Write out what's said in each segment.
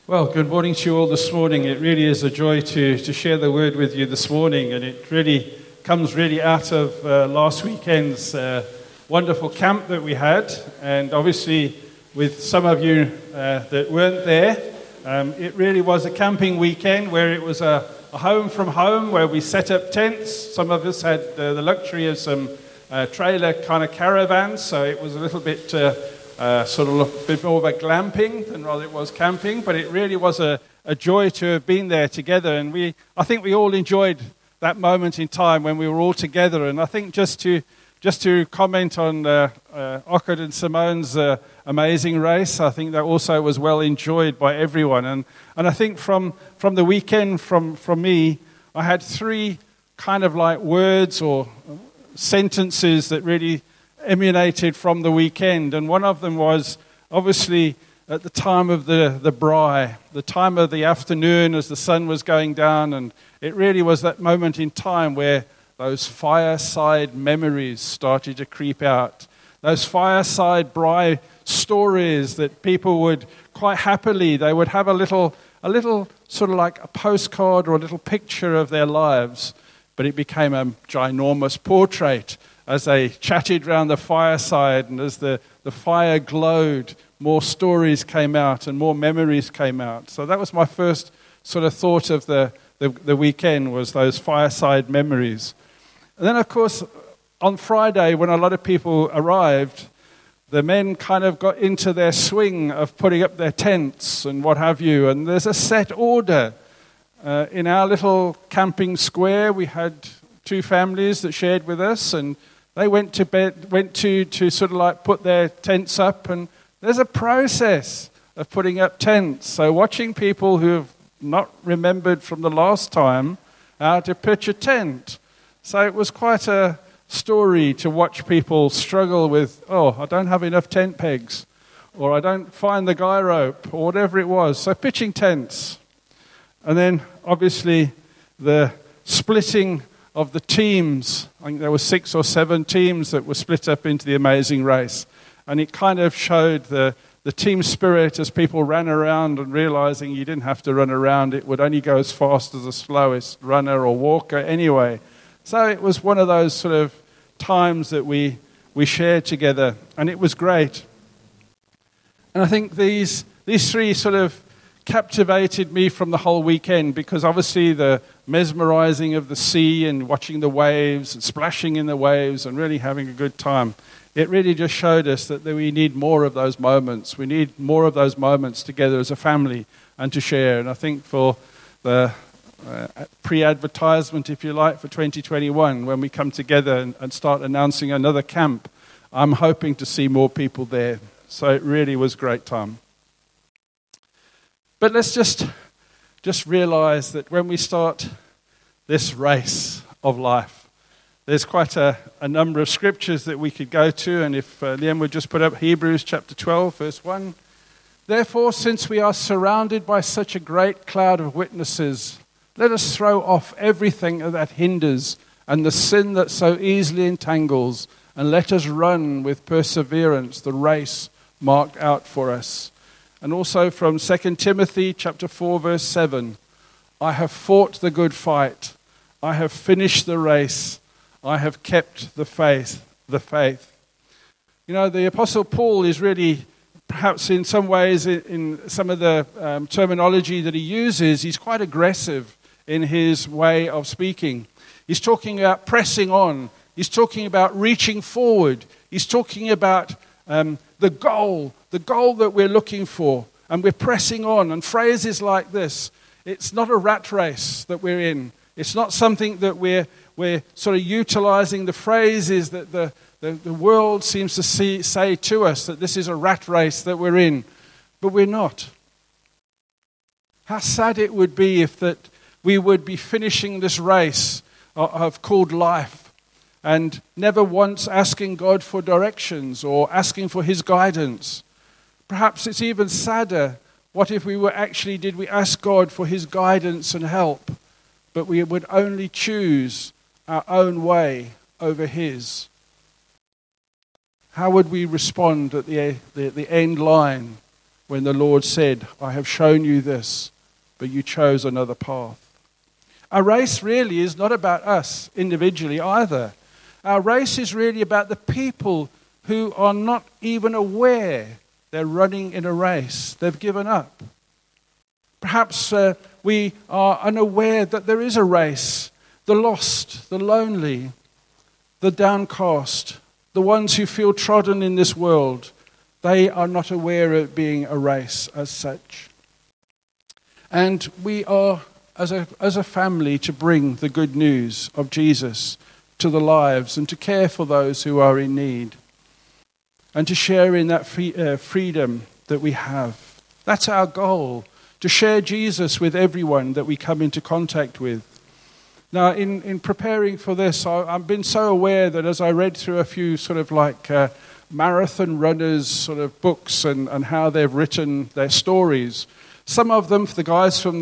Well, good morning to you all this morning. It really is a joy to share the word with you this morning, and it really comes out of last weekend's wonderful camp that we had, and obviously with some of you that weren't there, it really was a camping weekend where it was a home from home where we set up tents. Some of us had the luxury of some trailer kind of caravans, so it was a little bit sort of a bit more of a glamping than rather it was camping, but it really was a joy to have been there together. And I think we all enjoyed that moment in time when we were all together. And I think just to comment on Ockard and Simone's amazing race, I think that also was well enjoyed by everyone. And I think from the weekend, from me, I had three kind of like words or sentences that really emanated from the weekend, and one of them was obviously at the time of the braai, the time of the afternoon as the sun was going down, and it really was that moment in time where those fireside memories started to creep out, those fireside braai stories that people would quite happily, they would have a little sort of like a postcard or a little picture of their lives, but it became a ginormous portrait as they chatted round the fireside, and as the fire glowed, more stories came out and more memories came out. So that was my first sort of thought of the weekend, was those fireside memories. And then, of course, on Friday, when a lot of people arrived, the men kind of got into their swing of putting up their tents and what have you, and there's a set order. In our little camping square, we had two families that shared with us, and they went to bed, went to sort of like put their tents up, and there's a process of putting up tents. So watching people who have not remembered from the last time how to pitch a tent. So it was quite a story to watch people struggle with, I don't have enough tent pegs, or I don't find the guy rope, or whatever it was. So pitching tents. And then obviously the splitting of the teams. I think there were 6 or 7 teams that were split up into the amazing race. And it kind of showed the team spirit as people ran around and realizing you didn't have to run around. It would only go as fast as the slowest runner or walker anyway. So it was one of those sort of times that we shared together. And it was great. And I think these three sort of captivated me from the whole weekend, because obviously the mesmerizing of the sea and watching the waves and splashing in the waves and really having a good time, it really just showed us that we need more of those moments. We need more of those moments together as a family and to share. And I think for the pre-advertisement, if you like, for 2021, when we come together and start announcing another camp, I'm hoping to see more people there. So it really was a great time. But let's just realize that when we start this race of life, there's quite a number of scriptures that we could go to. And if Liam would just put up Hebrews chapter 12, verse 1. Therefore, since we are surrounded by such a great cloud of witnesses, let us throw off everything that hinders and the sin that so easily entangles, and let us run with perseverance the race marked out for us. And also from 2 Timothy chapter 4, verse 7, I have fought the good fight, I have finished the race, I have kept the faith. You know, the Apostle Paul is really, perhaps in some ways, in some of the terminology that he uses, he's quite aggressive in his way of speaking. He's talking about pressing on, he's talking about reaching forward, he's talking about the goal that we're looking for, and we're pressing on. And phrases like this, it's not a rat race that we're in. It's not something that we're sort of utilizing the phrases that the world seems to say to us, that this is a rat race that we're in. But we're not. How sad it would be if that we would be finishing this race of called life, and never once asking God for directions or asking for his guidance. Perhaps it's even sadder. What if did we ask God for his guidance and help, but we would only choose our own way over his? How would we respond at the end line when the Lord said, I have shown you this, but you chose another path. Our race really is not about us individually either. Our race is really about the people who are not even aware they're running in a race. They've given up. Perhaps we are unaware that there is a race. The lost, the lonely, the downcast, the ones who feel trodden in this world, they are not aware of it being a race as such. And we are, as a family, to bring the good news of Jesus to the lives and to care for those who are in need and to share in that freedom that we have. That's our goal, to share Jesus with everyone that we come into contact with. Now, in preparing for this, I've been so aware that as I read through a few sort of like marathon runners sort of books and how they've written their stories, some of them, for the guys from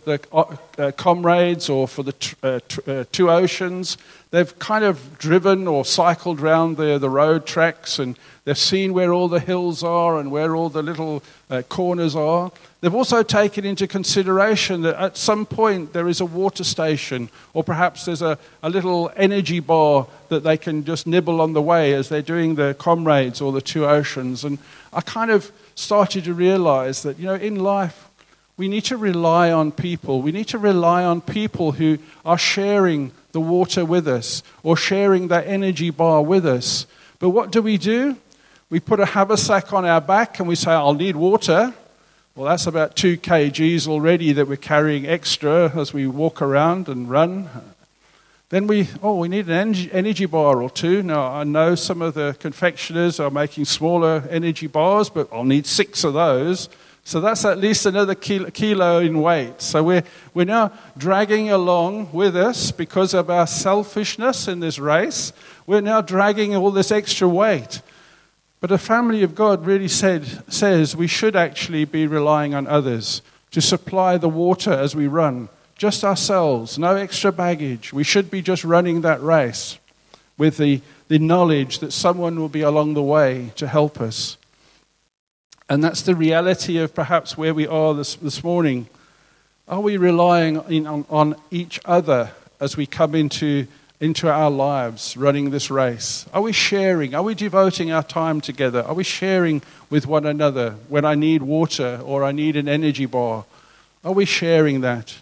the Comrades or for the Two Oceans, they've kind of driven or cycled around the road tracks and they've seen where all the hills are and where all the little corners are. They've also taken into consideration that at some point there is a water station or perhaps there's a little energy bar that they can just nibble on the way as they're doing the Comrades or the Two Oceans. And I kind of started to realize that, in life, we need to rely on people. We need to rely on people who are sharing the water with us or sharing that energy bar with us. But what do? We put a haversack on our back and we say, I'll need water. Well, that's about 2 kgs already that we're carrying extra as we walk around and run. Then we need an energy bar or two. Now, I know some of the confectioners are making smaller energy bars, but I'll need 6 of those. So that's at least another kilo in weight. So we're now dragging along with us because of our selfishness in this race. We're now dragging all this extra weight. But the family of God really says we should actually be relying on others to supply the water as we run. Just ourselves, no extra baggage. We should be just running that race with the knowledge that someone will be along the way to help us. And that's the reality of perhaps where we are this morning. Are we relying on each other as we come into our lives running this race? Are we sharing? Are we devoting our time together? Are we sharing with one another when I need water or I need an energy bar? Are we sharing that?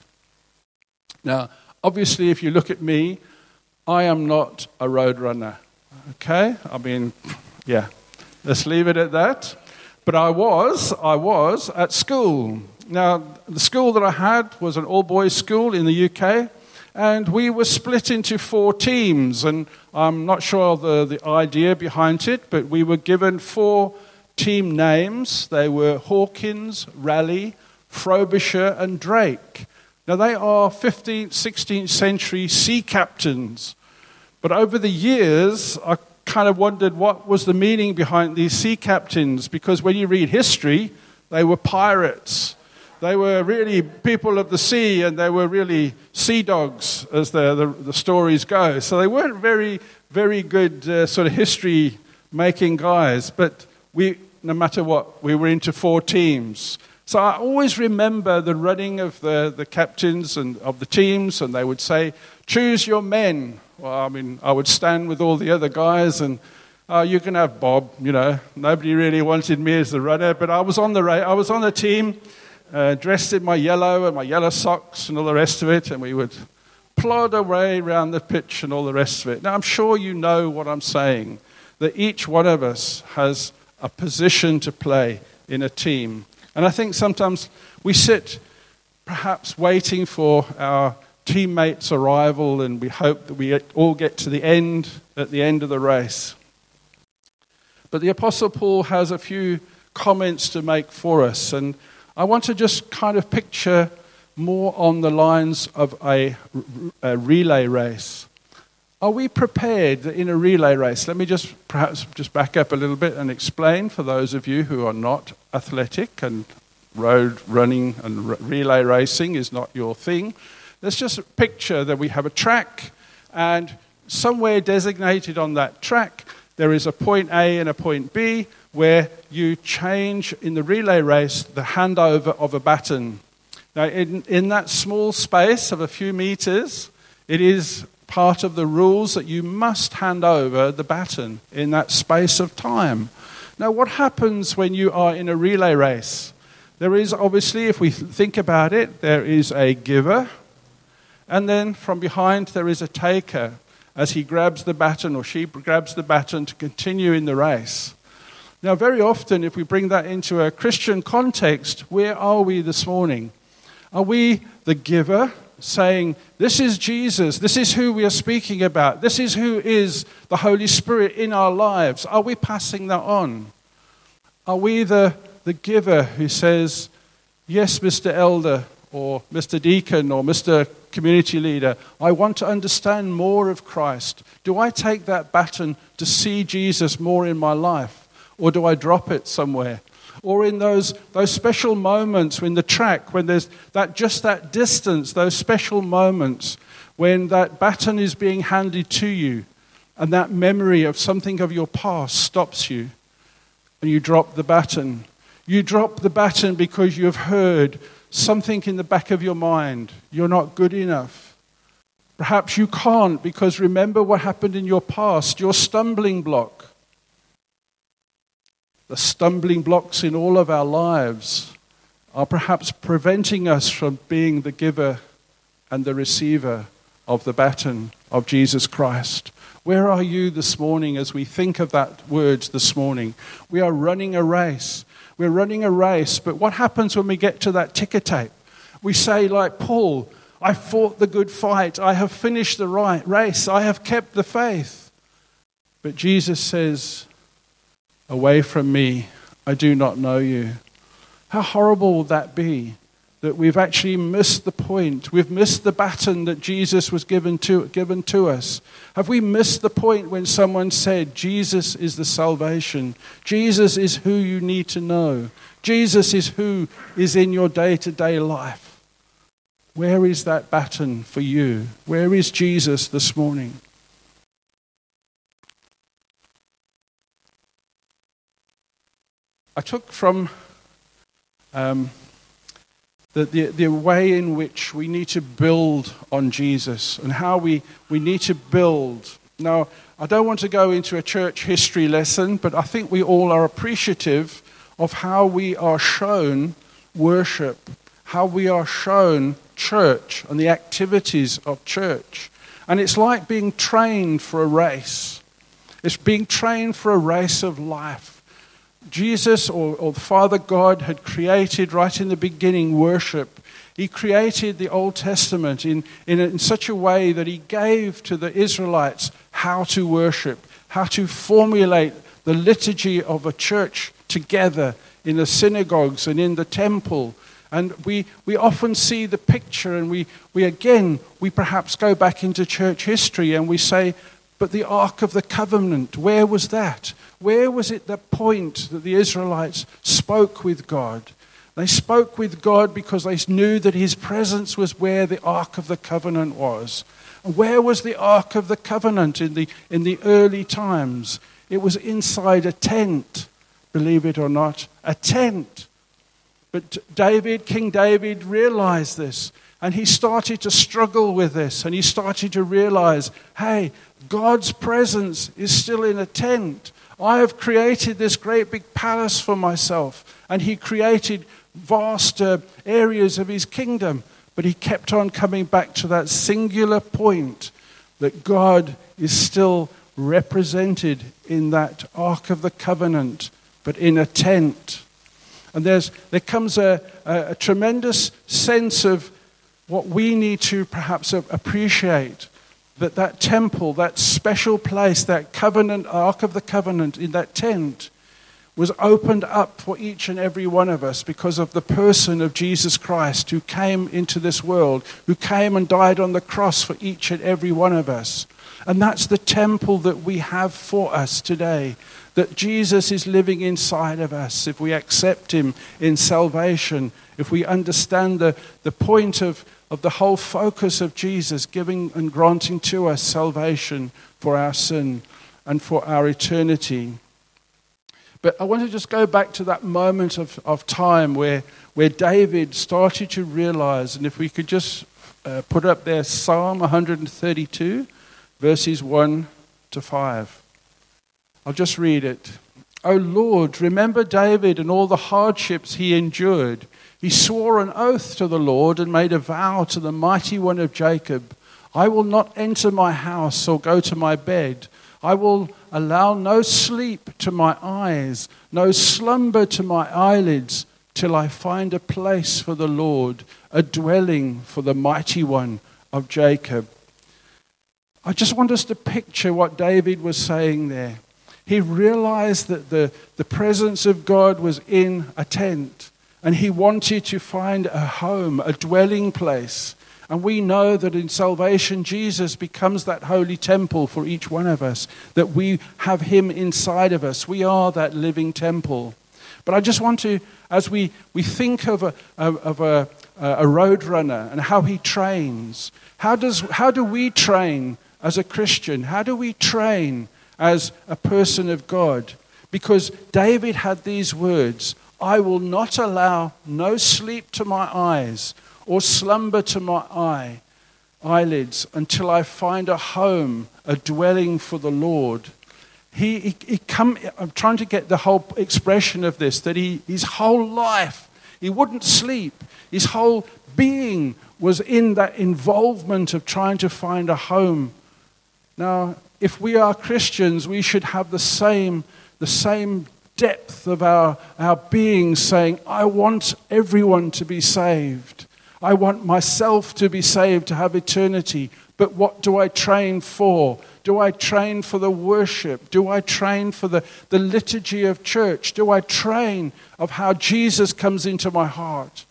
Now, obviously, if you look at me, I am not a road runner. Okay? Let's leave it at that. But I was at school. Now, the school that I had was an all-boys school in the UK, and we were split into 4 teams, and I'm not sure the idea behind it, but we were given 4 team names. They were Hawkins, Raleigh, Frobisher, and Drake. Now, they are 15th, 16th century sea captains, but over the years, I kind of wondered what was the meaning behind these sea captains, because when you read history, they were pirates. They were really people of the sea, and they were really sea dogs, as the stories go. So they weren't very, very good sort of history-making guys, but no matter what, we were into 4 teams. So I always remember the running of the captains and of the teams, and they would say, choose your men. Well, I would stand with all the other guys, and you can have Bob. Nobody really wanted me as the runner, but I was on the team, dressed in my yellow and my yellow socks and all the rest of it, and we would plod away around the pitch and all the rest of it. Now, I'm sure you know what I'm saying, that each one of us has a position to play in a team. And I think sometimes we sit perhaps waiting for our teammates' arrival, and we hope that we all get to the end at the end of the race. But the Apostle Paul has a few comments to make for us, and I want to just kind of picture more on the lines of a relay race. Are we prepared in a relay race? Let me perhaps back up a little bit and explain for those of you who are not athletic and road running and relay racing is not your thing. Let's just picture that we have a track, and somewhere designated on that track, there is a point A and a point B. where you change in the relay race the handover of a baton. Now, in that small space of a few meters, it is part of the rules that you must hand over the baton in that space of time. Now, what happens when you are in a relay race? There is obviously, if we think about it, there is a giver, and then from behind there is a taker as he grabs the baton or she grabs the baton to continue in the race. Now, very often, if we bring that into a Christian context, where are we this morning? Are we the giver, saying, this is Jesus, this is who we are speaking about, this is who is the Holy Spirit in our lives? Are we passing that on? Are we the giver who says, yes, Mr. Elder, or Mr. Deacon, or Mr. Community Leader, I want to understand more of Christ. Do I take that baton to see Jesus more in my life, or do I drop it somewhere? Or in those special moments in the track, when there's that distance, those special moments when that baton is being handed to you and that memory of something of your past stops you and you drop the baton. You drop the baton because you have heard something in the back of your mind. You're not good enough. Perhaps you can't because remember what happened in your past, your stumbling block. The stumbling blocks in all of our lives are perhaps preventing us from being the giver and the receiver of the baton of Jesus Christ. Where are you this morning as we think of that words this morning? We are running a race. We're running a race, but what happens when we get to that ticker tape? We say like Paul, I fought the good fight. I have finished the race. I have kept the faith. But Jesus says, away from me, I do not know you. How horrible would that be? That we've actually missed the point. We've missed the baton that Jesus was given to us. Have we missed the point when someone said, Jesus is the salvation. Jesus is who you need to know. Jesus is who is in your day-to-day life. Where is that baton for you? Where is Jesus this morning? I took from the way in which we need to build on Jesus and how we need to build. Now, I don't want to go into a church history lesson, but I think we all are appreciative of how we are shown worship, how we are shown church and the activities of church. And it's like being trained for a race. It's being trained for a race of life. Jesus or the Father God had created right in the beginning worship. He created the Old Testament in such a way that he gave to the Israelites how to worship, how to formulate the liturgy of a church together in the synagogues and in the temple. And we often see the picture and we perhaps go back into church history and we say, but the Ark of the Covenant, where was that? Where was it the point that the Israelites spoke with God? They spoke with God because they knew that his presence was where the Ark of the Covenant was. And where was the Ark of the Covenant in the early times? It was inside a tent, believe it or not, a tent. But King David realized this, and he started to struggle with this, and he started to realize, hey, God's presence is still in a tent. I have created this great big palace for myself, and he created vast areas of his kingdom, but he kept on coming back to that singular point that God is still represented in that Ark of the Covenant, but in a tent. And there comes a tremendous sense of what we need to perhaps appreciate, that temple, that special place, that covenant, Ark of the Covenant in that tent was opened up for each and every one of us because of the person of Jesus Christ who came into this world, who came and died on the cross for each and every one of us. And that's the temple that we have for us today, that Jesus is living inside of us. If we accept him in salvation, if we understand the point of the whole focus of Jesus giving and granting to us salvation for our sin and for our eternity. But I want to just go back to that moment of time where David started to realize, and if we could just put up there Psalm 132, verses 1 to 5. I'll just read it. O Lord, remember David and all the hardships he endured. He swore an oath to the Lord and made a vow to the Mighty One of Jacob. I will not enter my house or go to my bed. I will allow no sleep to my eyes, no slumber to my eyelids, till I find a place for the Lord, a dwelling for the Mighty One of Jacob. I just want us to picture what David was saying there. He realized that the presence of God was in a tent, and he wanted to find a home, a dwelling place. And we know that in salvation, Jesus becomes that holy temple for each one of us, that we have him inside of us. We are that living temple. But I just want to, as we think of a road runner and how he trains, how do we train as a Christian? How do we train as a person of God? Because David had these words, I will not allow no sleep to my eyes or slumber to my eyelids until I find a home, a dwelling for the Lord. I'm trying to get the whole expression of this, that his whole life, he wouldn't sleep. His whole being was in that involvement of trying to find a home. Now, if we are Christians, we should have the same depth of our being, saying, I want everyone to be saved. I want myself to be saved, to have eternity. But what do I train for? Do I train for the worship? Do I train for the liturgy of church? Do I train of how Jesus comes into my heart?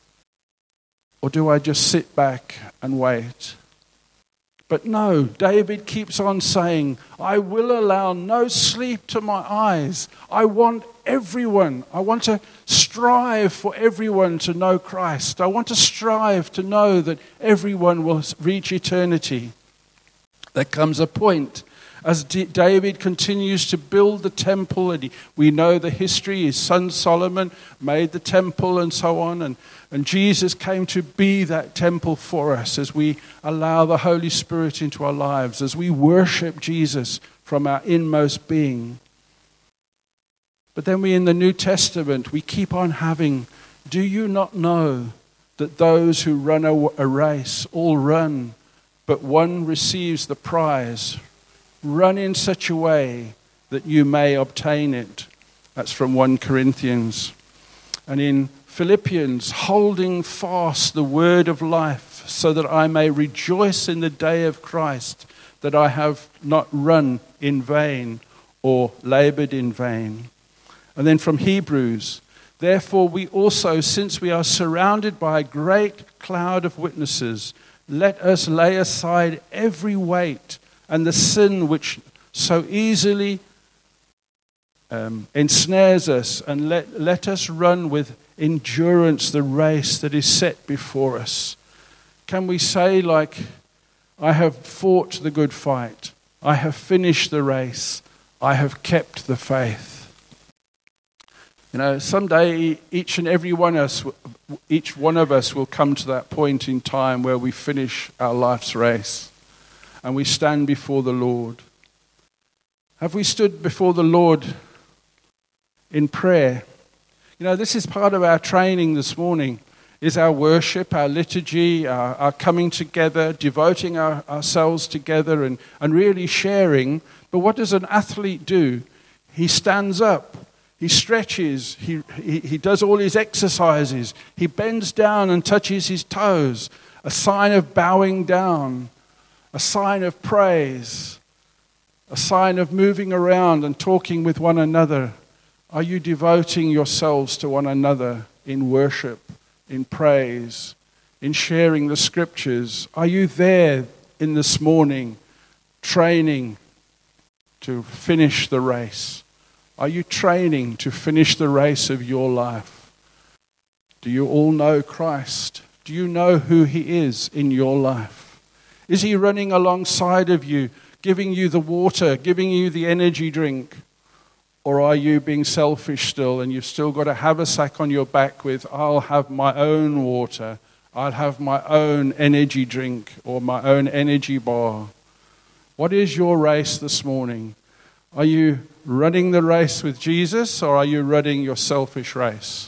Or do I just sit back and wait? But no, David keeps on saying, I will allow no sleep to my eyes. I want everyone. I want to strive for everyone to know Christ. I want to strive to know that everyone will reach eternity. There comes a point as David continues to build the temple, and we know the history. His son Solomon made the temple and so on, and Jesus came to be that temple for us as we allow the Holy Spirit into our lives, as we worship Jesus from our inmost being. But then in the New Testament, we keep on having, do you not know that those who run a race all run, but one receives the prize? Run in such a way that you may obtain it. That's from 1 Corinthians. And in Philippians, holding fast the word of life, so that I may rejoice in the day of Christ, that I have not run in vain or labored in vain. And then from Hebrews, therefore we also, since we are surrounded by a great cloud of witnesses, let us lay aside every weight and the sin which so easily ensnares us, and let us run with endurance the race that is set before us. Can we say, like, I have fought the good fight, I have finished the race, I have kept the faith? You know, someday each one of us will come to that point in time where we finish our life's race and we stand before the Lord. Have we stood before the Lord in prayer? You know, this is part of our training this morning, is our worship, our liturgy, our coming together, devoting ourselves together and really sharing. But what does an athlete do? He stands up. He stretches, he does all his exercises, he bends down and touches his toes, a sign of bowing down, a sign of praise, a sign of moving around and talking with one another. Are you devoting yourselves to one another in worship, in praise, in sharing the scriptures? Are you there in this morning training to finish the race? Are you training to finish the race of your life? Do you all know Christ? Do you know who he is in your life? Is he running alongside of you, giving you the water, giving you the energy drink? Or are you being selfish still, and you've still got a haversack on your back with, I'll have my own water, I'll have my own energy drink or my own energy bar? What is your race this morning? Are you running the race with Jesus, or are you running your selfish race?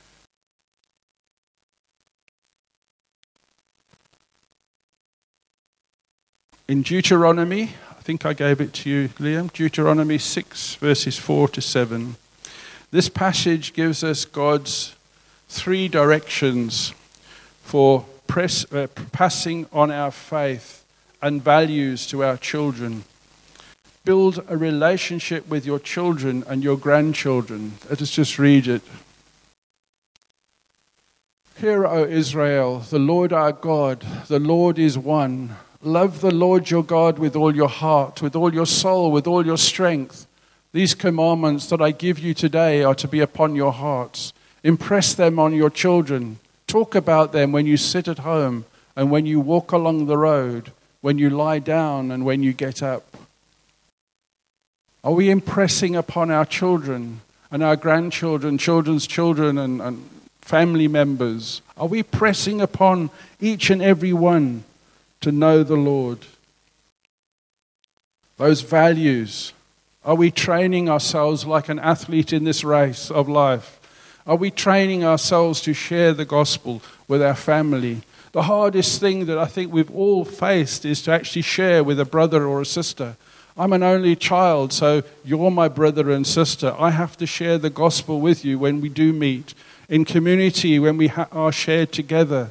In Deuteronomy, I think I gave it to you, Liam, Deuteronomy 6, verses 4 to 7. This passage gives us God's 3 directions for passing on our faith and values to our children. Build a relationship with your children and your grandchildren. Let us just read it. Hear, O Israel, the Lord our God, the Lord is one. Love the Lord your God with all your heart, with all your soul, with all your strength. These commandments that I give you today are to be upon your hearts. Impress them on your children. Talk about them when you sit at home and when you walk along the road, when you lie down and when you get up. Are we impressing upon our children and our grandchildren, children's children and family members? Are we pressing upon each and every one to know the Lord? Those values. Are we training ourselves like an athlete in this race of life? Are we training ourselves to share the gospel with our family? The hardest thing that I think we've all faced is to actually share with a brother or a sister. I'm an only child, so you're my brother and sister. I have to share the gospel with you when we do meet, in community, when we are shared together.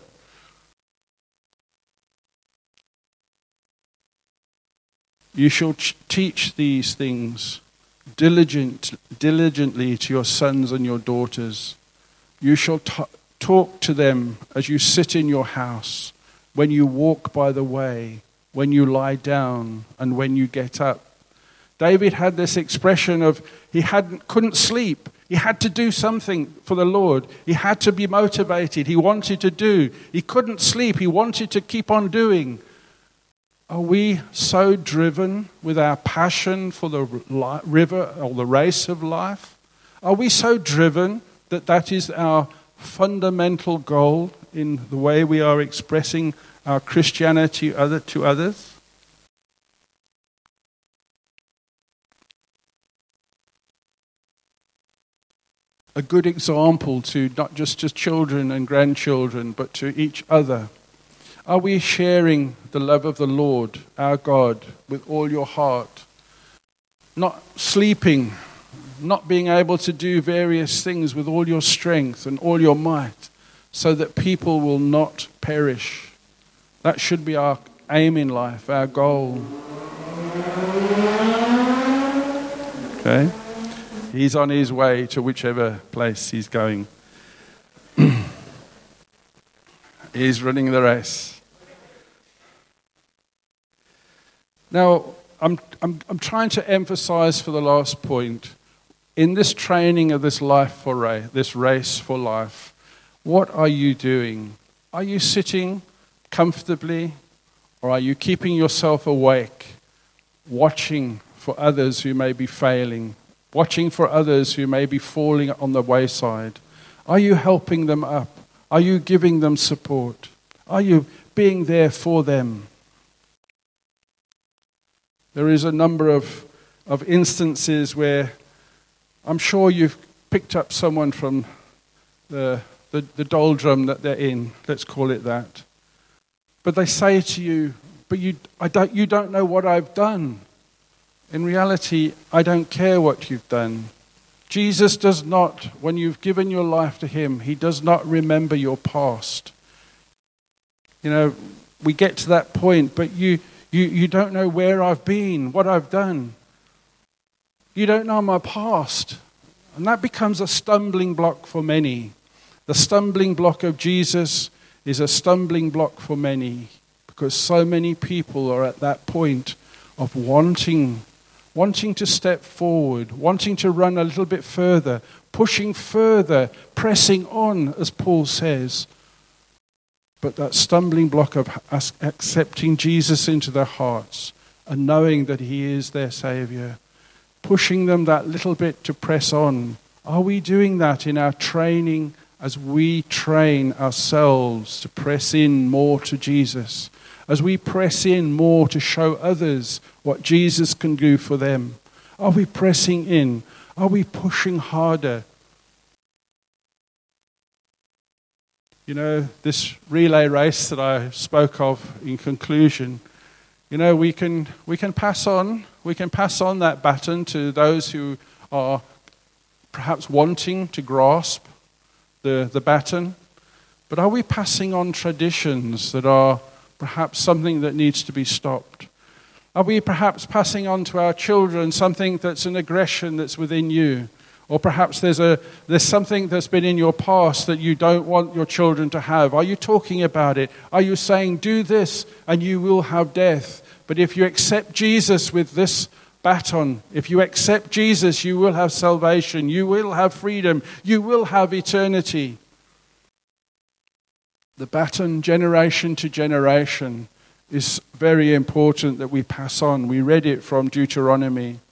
You shall teach these things diligently to your sons and your daughters. You shall talk to them as you sit in your house, when you walk by the way, when you lie down, and when you get up. David had this expression of he couldn't sleep. He had to do something for the Lord. He had to be motivated. He wanted to do. He couldn't sleep. He wanted to keep on doing. Are we so driven with our passion for the river or the race of life? Are we so driven that that is our fundamental goal in the way we are expressing our Christianity to others? A good example to not just to children and grandchildren, but to each other. Are we sharing the love of the Lord, our God, with all your heart? Not sleeping, not being able to do various things with all your strength and all your might, so that people will not perish. That should be our aim in life, our goal. Okay? He's on his way to whichever place he's going. He's running the race. Now, I'm trying to emphasize for the last point, in this training of this this race for life, what are you doing? Are you sitting comfortably, or are you keeping yourself awake, watching for others who may be failing, watching for others who may be falling on the wayside? Are you helping them up? Are you giving them support? Are you being there for them? There is a number of instances where I'm sure you've picked up someone from the doldrum that they're in, let's call it that. But they say to you, but you don't know what I've done. In reality, I don't care what you've done. Jesus does not, when you've given your life to him, he does not remember your past. You know, we get to that point, but you don't know where I've been, what I've done. You don't know my past. And that becomes a stumbling block for many. The stumbling block of Jesus is a stumbling block for many, because so many people are at that point of wanting to step forward, wanting to run a little bit further, pushing further, pressing on, as Paul says. But that stumbling block of us accepting Jesus into their hearts and knowing that he is their Savior, pushing them that little bit to press on? Are we doing that in our training as we train ourselves to press in more to Jesus? As we press in more to show others what Jesus can do for them? Are we pressing in? Are we pushing harder? You know, this relay race that I spoke of in conclusion, you know, we can pass on that baton to those who are perhaps wanting to grasp the baton. But are we passing on traditions that are perhaps something that needs to be stopped? Are we perhaps passing on to our children something that's an aggression that's within you? Or perhaps there's something that's been in your past that you don't want your children to have. Are you talking about it? Are you saying, do this and you will have death? But if you accept Jesus with this baton, if you accept Jesus, you will have salvation. You will have freedom. You will have eternity. The baton, generation to generation, is very important that we pass on. We read it from Deuteronomy.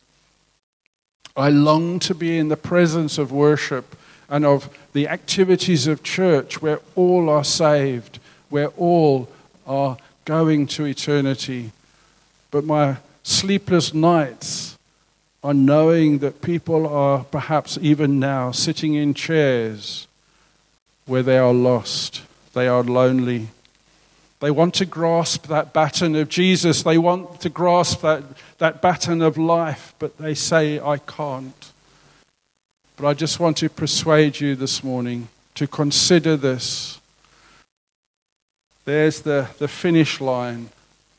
I long to be in the presence of worship and of the activities of church where all are saved, where all are going to eternity. But my sleepless nights are knowing that people are perhaps even now sitting in chairs where they are lost, they are lonely. They want to grasp that baton of Jesus. They want to grasp that baton of life, but they say, I can't. But I just want to persuade you this morning to consider this. There's the finish line.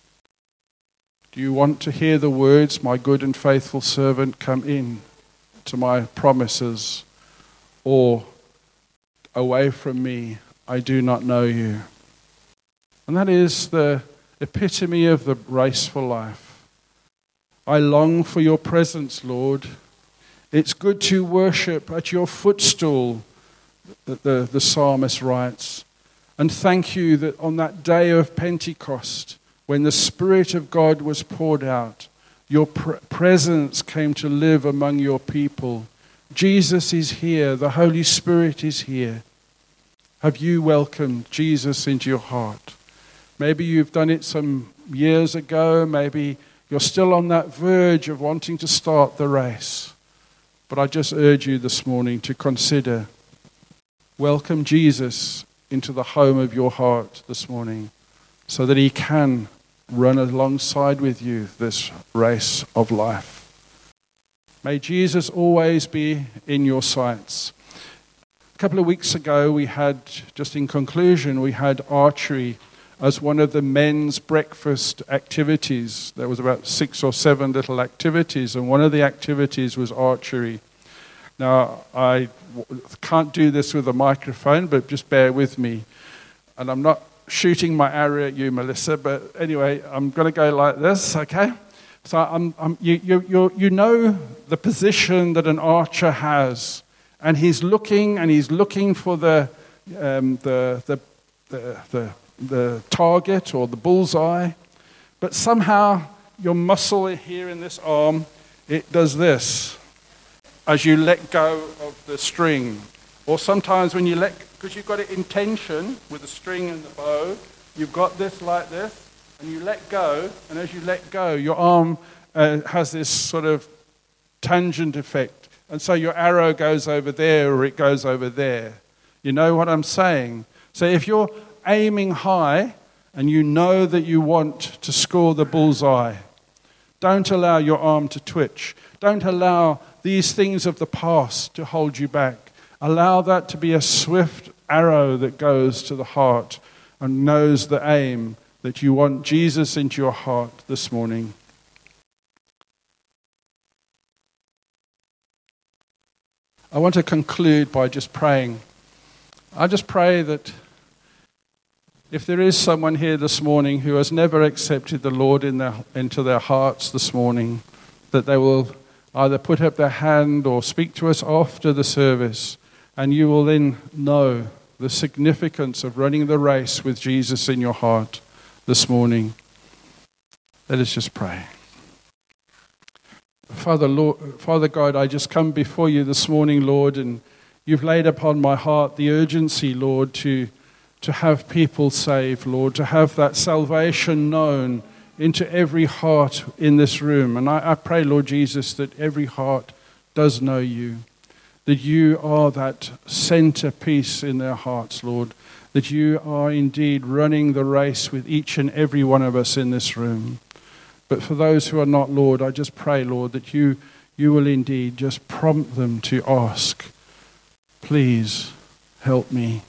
Do you want to hear the words, my good and faithful servant, come in to my promises? Or, away from me, I do not know you. And that is the epitome of the race for life. I long for your presence, Lord. It's good to worship at your footstool, the psalmist writes. And thank you that on that day of Pentecost, when the Spirit of God was poured out, your presence came to live among your people. Jesus is here. The Holy Spirit is here. Have you welcomed Jesus into your heart? Maybe you've done it some years ago. Maybe you're still on that verge of wanting to start the race. But I just urge you this morning to consider, welcome Jesus into the home of your heart this morning so that he can run alongside with you this race of life. May Jesus always be in your sights. A couple of weeks ago, we had, just in conclusion, we had archery as one of the men's breakfast activities. There was about 6 or 7 little activities, and one of the activities was archery. Now, I can't do this with a microphone, but just bear with me. And I'm not shooting my arrow at you, Melissa, but anyway, I'm going to go like this, okay? So you know the position that an archer has, and he's looking for the target or the bullseye, but somehow your muscle here in this arm, it does this as you let go of the string. Or sometimes when you because you've got it in tension with the string and the bow, you've got this like this, and you let go, and as you let go, your arm has this sort of tangent effect, and so your arrow goes over there or it goes over there. You know what I'm saying? So if you're aiming high and you know that you want to score the bullseye, don't allow your arm to twitch. Don't allow these things of the past to hold you back. Allow that to be a swift arrow that goes to the heart and knows the aim that you want Jesus into your heart this morning. I want to conclude by just praying. I just pray that if there is someone here this morning who has never accepted the Lord into their hearts this morning, that they will either put up their hand or speak to us after the service, and you will then know the significance of running the race with Jesus in your heart this morning. Let us just pray. Father, Father God, I just come before you this morning, Lord, and you've laid upon my heart the urgency, Lord, to have people saved, Lord, to have that salvation known into every heart in this room. And I pray, Lord Jesus, that every heart does know you, that you are that centerpiece in their hearts, Lord, that you are indeed running the race with each and every one of us in this room. But for those who are not, Lord, I just pray, Lord, that you will indeed just prompt them to ask, please help me.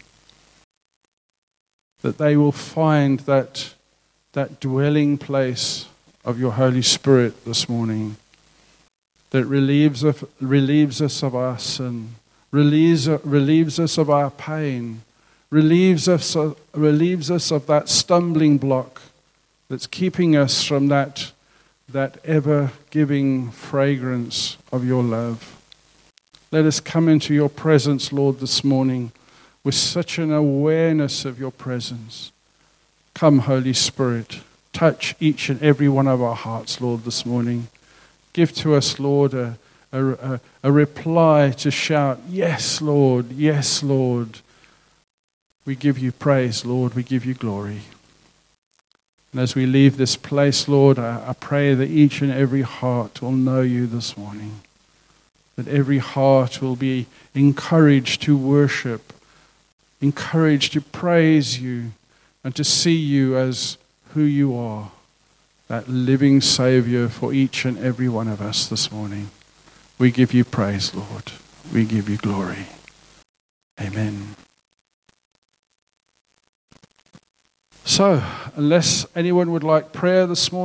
That they will find that dwelling place of your Holy Spirit this morning that relieves us of our sin, relieves us of our pain, relieves us of that stumbling block that's keeping us from that ever-giving fragrance of your love. Let us come into your presence, Lord, this morning with such an awareness of your presence. Come, Holy Spirit, touch each and every one of our hearts, Lord, this morning. Give to us, Lord, a reply to shout, yes, Lord, yes, Lord. We give you praise, Lord, we give you glory. And as we leave this place, Lord, I pray that each and every heart will know you this morning. That every heart will be encouraged to worship, encouraged to praise you, and to see you as who you are, that living Savior for each and every one of us this morning. We give you praise, Lord. We give you glory. Amen. So, unless anyone would like prayer this morning,